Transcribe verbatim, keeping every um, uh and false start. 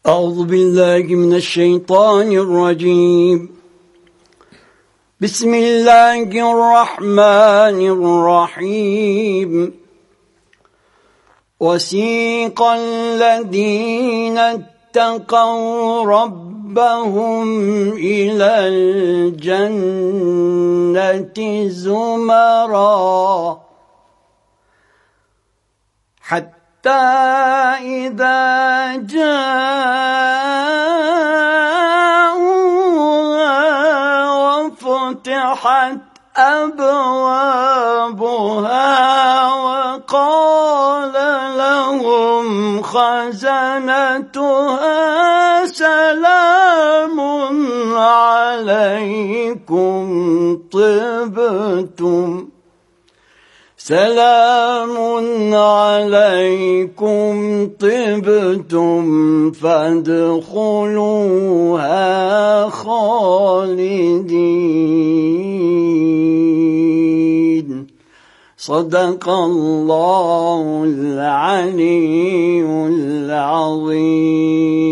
أعوذ بالله من الشيطان الرجيم. بسم الله الرحمن الرحيم. وسيق الذين اتقوا ربهم إلى الجنة زمرا حتى إذا جاءوها وفتحت أبوابها وقال لهم خزنتها سلام عليكم طبتم سلام عليكم طبتم فادخلوها خالدين. صدق الله العلي العظيم.